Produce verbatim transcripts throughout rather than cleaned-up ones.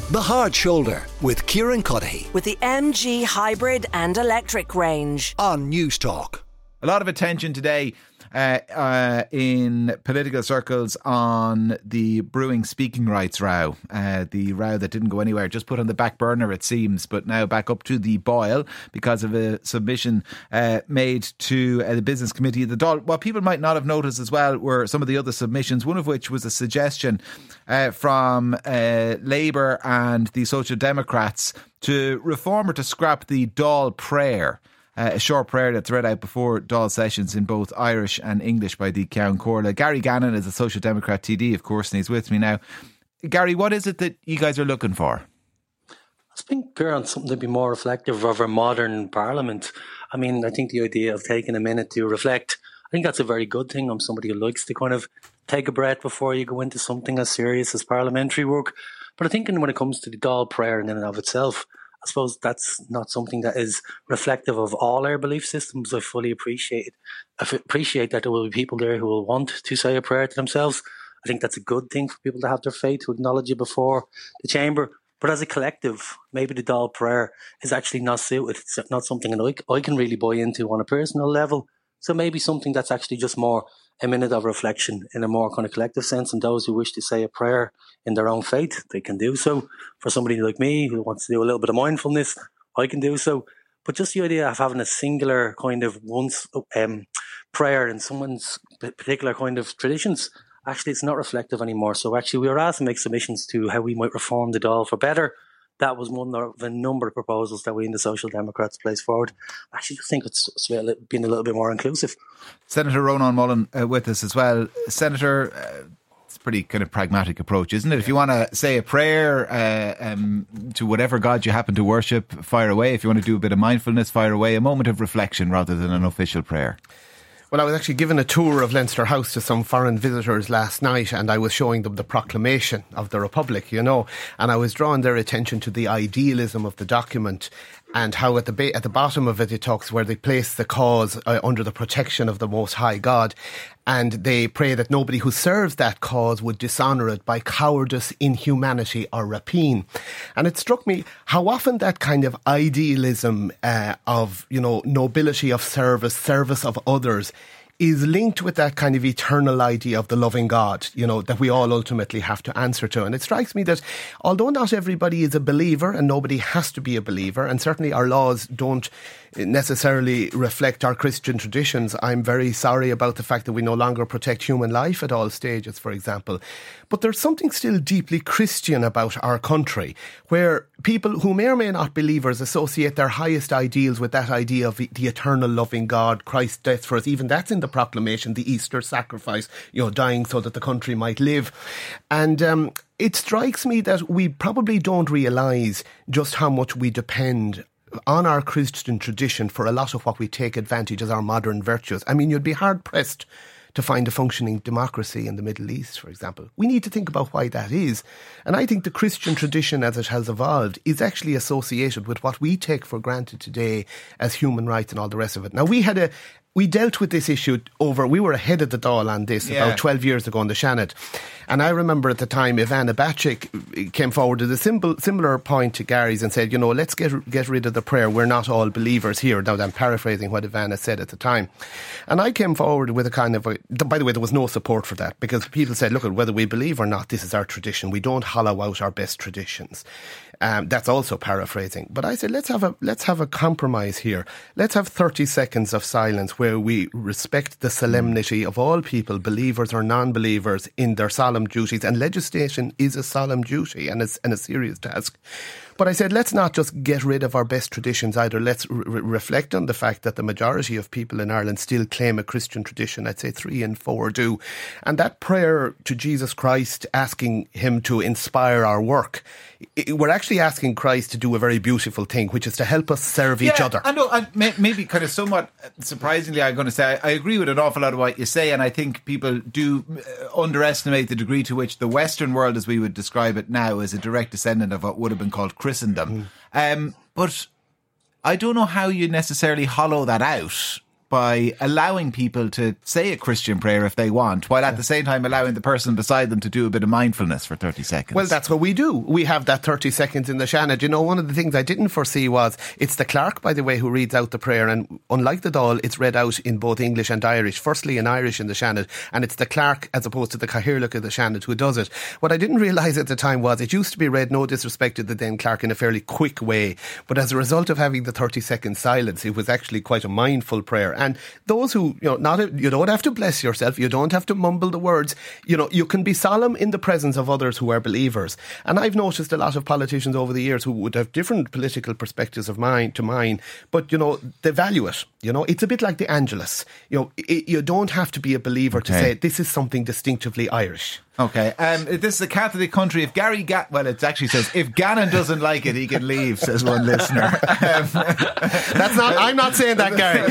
The Hard Shoulder with Kieran Cuddihy. With the M G hybrid and electric range. On News Talk. A lot of attention today uh, uh, in political circles on the brewing speaking rights row. Uh, the row that didn't go anywhere, just put on the back burner it seems, but now back up to the boil because of a submission uh, made to uh, the Business Committee of the Dáil. What people might not have noticed as well were some of the other submissions, one of which was a suggestion uh, from uh, Labour and the Social Democrats to reform or to scrap the Dáil prayer. Uh, a short prayer that's read out before Dáil sessions in both Irish and English by the Ceann Comhairle. Gary Gannon is a Social Democrat T D, of course, and he's with me now. Gary, what is it that you guys are looking for? I think we're on something to be more reflective of our modern parliament. I mean, I think the idea of taking a minute to reflect, I think that's a very good thing. I'm somebody who likes to kind of take a breath before you go into something as serious as parliamentary work. But I think when it comes to the Dáil prayer in and of itself, I suppose that's not something that is reflective of all our belief systems. I fully appreciate it. I appreciate that there will be people there who will want to say a prayer to themselves. I think that's a good thing for people to have their faith, to acknowledge it before the chamber. But as a collective, maybe the Dáil prayer is actually not suited. It's not something that I, I can really buy into on a personal level. So maybe something that's actually just more a minute of reflection in a more kind of collective sense, and those who wish to say a prayer in their own faith, they can do so. For somebody like me who wants to do a little bit of mindfulness, I can do so. But just the idea of having a singular kind of once um, prayer in someone's particular kind of traditions, actually it's not reflective anymore. So actually we were asked to make submissions to how we might reform the Dáil for better. That was one of a number of proposals that we in the Social Democrats placed forward. I actually just think it's been a little bit more inclusive. Senator Ronan Mullen uh, with us as well. Senator, uh, it's a pretty kind of pragmatic approach, isn't it? If you want to say a prayer uh, um, to whatever God you happen to worship, fire away. If you want to do a bit of mindfulness, fire away. A moment of reflection rather than an official prayer. Well, I was actually given a tour of Leinster House to some foreign visitors last night, and I was showing them the proclamation of the Republic, you know, and I was drawing their attention to the idealism of the document and how at the ba- at the bottom of it, it talks where they place the cause uh, under the protection of the Most High God, and they pray that nobody who serves that cause would dishonour it by cowardice, inhumanity or rapine. And it struck me how often that kind of idealism uh, of, you know, nobility of service, service of others, is linked with that kind of eternal idea of the loving God, you know, that we all ultimately have to answer to. And it strikes me that although not everybody is a believer and nobody has to be a believer, and certainly our laws don't necessarily reflect our Christian traditions, I'm very sorry about the fact that we no longer protect human life at all stages, for example. But there's something still deeply Christian about our country, where people who may or may not be believers associate their highest ideals with that idea of the eternal loving God, Christ's death for us. Even that's in the proclamation, the Easter sacrifice, you know, dying so that the country might live. And um, it strikes me that we probably don't realise just how much we depend on our Christian tradition for a lot of what we take advantage as our modern virtues. I mean, you'd be hard pressed to find a functioning democracy in the Middle East, for example. We need to think about why that is. And I think the Christian tradition as it has evolved is actually associated with what we take for granted today as human rights and all the rest of it. Now, we had a We dealt with this issue over, we were ahead of the Dáil on this yeah. about twelve years ago in the Seanad. And I remember at the time Ivana Bacik came forward with a simple, similar point to Gary's and said, you know, let's get get rid of the prayer. We're not all believers here. Now, I'm paraphrasing what Ivana said at the time. And I came forward with a kind of, a, by the way, there was no support for that because people said, look, whether we believe or not, this is our tradition. We don't hollow out our best traditions. Um, that's also paraphrasing. But I said, let's have a let's have a compromise here. Let's have thirty seconds of silence where we respect the solemnity of all people, believers or non-believers, in their solemn duties. And legislation is a solemn duty and, it's, and a serious task. But I said, let's not just get rid of our best traditions either. Let's re- reflect on the fact that the majority of people in Ireland still claim a Christian tradition. I'd say three in four do. And that prayer to Jesus Christ, asking him to inspire our work, it, we're actually asking Christ to do a very beautiful thing, which is to help us serve yeah, each other. I know, and may, maybe kind of somewhat surprisingly, I'm going to say, I, I agree with an awful lot of what you say, and I think people do underestimate the degree to which the Western world, as we would describe it now, is a direct descendant of what would have been called Christendom. Mm. Um, but I don't know how you necessarily hollow that out by allowing people to say a Christian prayer if they want, while at the same time allowing the person beside them to do a bit of mindfulness for thirty seconds. Well, that's what we do. We have that thirty seconds in the Seanad. You know, one of the things I didn't foresee was it's the clerk, by the way, who reads out the prayer, and unlike the Dáil, it's read out in both English and Irish. Firstly in Irish in the Seanad, and it's the clerk as opposed to the Cathaoirleach of the Seanad who does it. What I didn't realise at the time was it used to be read, no disrespect to the then clerk, in a fairly quick way, but as a result of having the thirty second silence, it was actually quite a mindful prayer. And those who, you know, not a, you don't have to bless yourself, you don't have to mumble the words, you know, you can be solemn in the presence of others who are believers. And I've noticed a lot of politicians over the years who would have different political perspectives of mine to mine, but, you know, they value it. You know, it's a bit like the Angelus. You know, it, you don't have to be a believer okay. to say this is something distinctively Irish. Okay, um, this is a Catholic country. If Gary Ga- well, it actually says if Gannon doesn't like it, he can leave, says one listener. Um, That's not. I'm not saying that, Gary.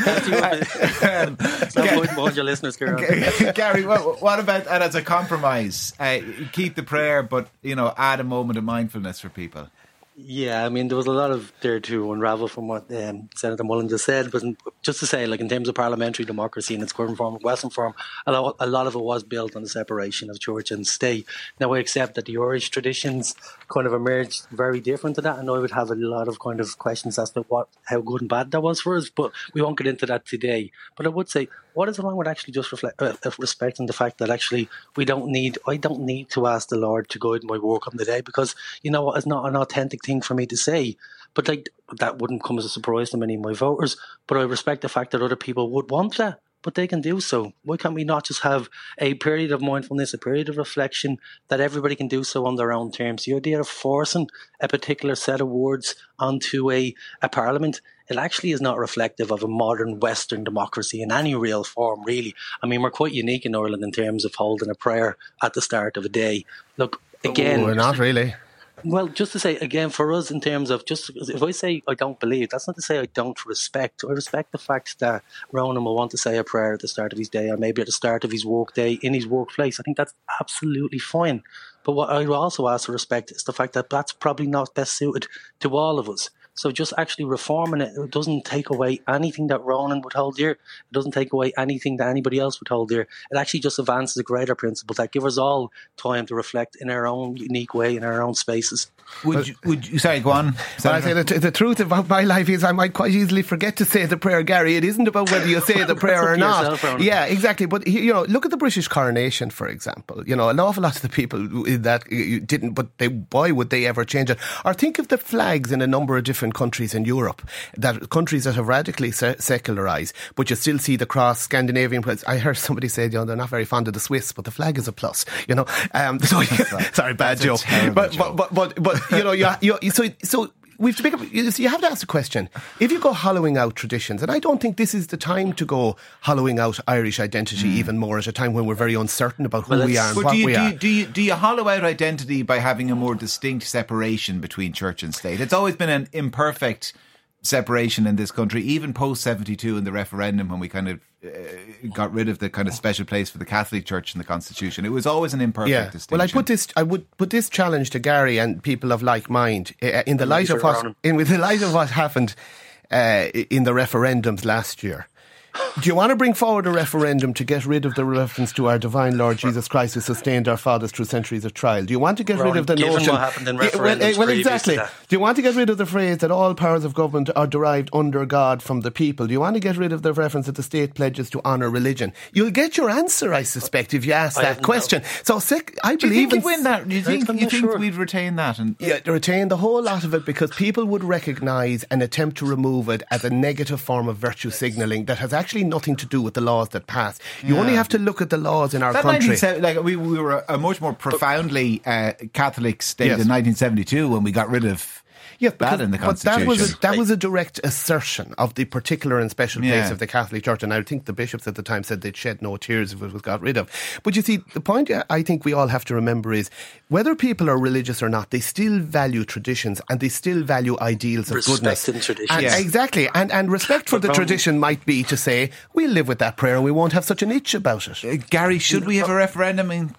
um, Stop behind your listeners, Gary. Gary, what, what about and as a compromise? Uh, keep the prayer, but you know, add a moment of mindfulness for people. Yeah, I mean, there was a lot of there to unravel from what um, Senator Mullen just said. But just to say, like, in terms of parliamentary democracy in its current form, Western form, a lot, a lot of it was built on the separation of church and state. Now, I accept that the Irish traditions kind of emerged very different to that, and I would have a lot of kind of questions as to what, how good and bad that was for us. But we won't get into that today. But I would say, what is wrong with actually just reflect, uh, respecting the fact that actually we don't need, I don't need to ask the Lord to guide my work on the day, because, you know what, it's not an authentic thing for me to say. But like, that wouldn't come as a surprise to many of my voters. But I respect the fact that other people would want that, but they can do so. Why can't we not just have a period of mindfulness, a period of reflection, that everybody can do so on their own terms? The idea of forcing a particular set of words onto a, a parliament, it actually is not reflective of a modern Western democracy in any real form, really. I mean, we're quite unique in Ireland in terms of holding a prayer at the start of a day. Look, again... Oh, we're not really. Well, just to say, again, for us in terms of, just if I say I don't believe, that's not to say I don't respect. I respect the fact that Ronan will want to say a prayer at the start of his day, or maybe at the start of his work day in his workplace. I think that's absolutely fine. But what I also ask to respect is the fact that that's probably not best suited to all of us. So just actually reforming it, it doesn't take away anything that Ronan would hold dear. It doesn't take away anything that anybody else would hold dear. It actually just advances a greater principle that gives us all time to reflect in our own unique way, in our own spaces. Would you, would you, sorry, go on. Well, I say the, the truth about my life is I might quite easily forget to say the prayer, Gary. It isn't about whether you say the prayer or not. Yourself, yeah, exactly. But, you know, look at the British coronation, for example. You know, an awful lot of the people that didn't, but they, why would they ever change it? Or think of the flags in a number of different countries in Europe, that countries that have radically se- secularised, but you still see the cross, Scandinavian. I heard somebody say, you know, they're not very fond of the Swiss, but the flag is a plus, you know. Um, so, sorry, bad joke. But, joke. But, but, but, but, you know, you, you, so, so, we have to pick up, you have to ask the question, if you go hollowing out traditions, and I don't think this is the time to go hollowing out Irish identity mm. even more at a time when we're very uncertain about who well, we are and what do you, we do are. You, do, you, do you hollow out identity by having a more distinct separation between church and state? It's always been an imperfect separation in this country, even post seventy-two in the referendum, when we kind of uh, got rid of the kind of special place for the Catholic Church in the Constitution. It was always an imperfect yeah. distinction. Well, I put this, I would put this challenge to Gary and people of like mind uh, in the light of what, in with the light of what happened uh, in the referendums last year. Do you want to bring forward a referendum to get rid of the reference to our divine Lord Jesus Christ who sustained our fathers through centuries of trial? Do you want to get Ron, rid of the given notion... what happened in yeah, well, referendums well exactly. Do you want to get rid of the phrase that all powers of government are derived under God from the people? Do you want to get rid of the reference that the state pledges to honour religion? You'll get your answer, I suspect, if you ask I that question. Know. So sick, I do believe... Do you think you'd win that? Do you think, you think sure. we'd retain that? And yeah, retain the whole lot of it, because people would recognise and attempt to remove it as a negative form of virtue signalling that has actually nothing to do with the laws that pass. You yeah. only have to look at the laws in our that country. Like we, we were a, a much more profoundly uh, Catholic state yes. in nineteen seventy-two when we got rid of yeah, that because, in the but Constitution. That was, a, that was a direct assertion of the particular and special place yeah. of the Catholic Church, and I think the bishops at the time said they'd shed no tears if it was got rid of. But you see, the point I think we all have to remember is whether people are religious or not, they still value traditions and they still value ideals of respect goodness. And traditions. And, yeah. Exactly. And, and respect for the tradition might be to say, we'll live with that prayer and we won't have such an itch about it. Uh, Gary, should we have a referendum in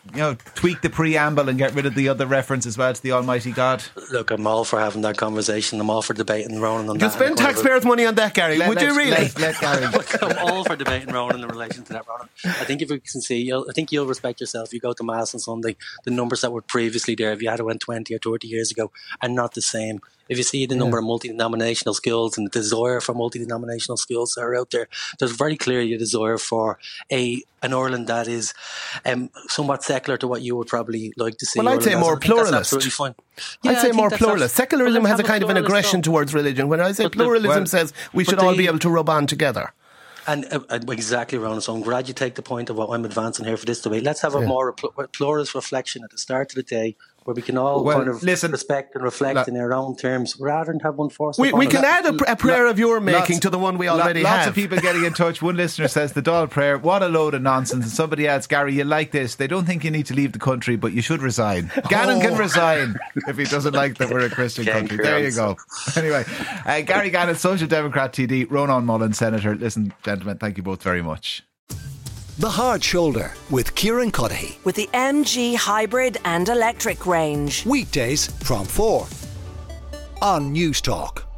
you know, tweak the preamble and get rid of the other reference as well to the Almighty God? Look, I'm all for having that conversation. I'm all for debating Ronan on You that. spend taxpayers' money on that, Gary. Let, Would you really? Let, let Gary. I'm all for debating Ronan in relation to that, Ronan. I think if you can see, you'll, I think you'll respect yourself. You go to Mass on Sunday, the numbers that were previously there, if you had went twenty or thirty years ago, are not the same. If you see the number yeah. of multi-denominational schools and the desire for multi-denominational schools that are out there, there's very clearly a desire for a an Ireland that is um, somewhat secular to what you would probably like to see. Well, I'd Ireland say as. more I think that's pluralist. absolutely fine. I'd Yeah, say I more think pluralist. that's Secularism well, has a kind of an aggression though. towards religion. When I say But the- pluralism well, says we should but all the- be able to rub on together. And uh, uh, exactly, Ronan. So I'm glad you take the point of what I'm advancing here for this debate. Let's have a Yeah. more pl- pluralist reflection at the start of the day, where we can all Well, kind of listen, respect and reflect look, in our own terms, rather than have one forced We, upon we us. can add a, a prayer Lo- of your making lots- to the one we lo- already lots have. of people getting in touch. One listener says the Dáil prayer, what a load of nonsense. And somebody else, Gary, you like this. They don't think you need to leave the country, but you should resign. Gannon can resign if he doesn't like that we're a Christian Ken country. There you go. Anyway, uh, Gary Gannon, Social Democrat T D, Ronan Mullen, Senator. Listen, gentlemen, thank you both very much. The Hard Shoulder with Kieran Cuddihy. With the M G hybrid and electric range. Weekdays from four on News Talk.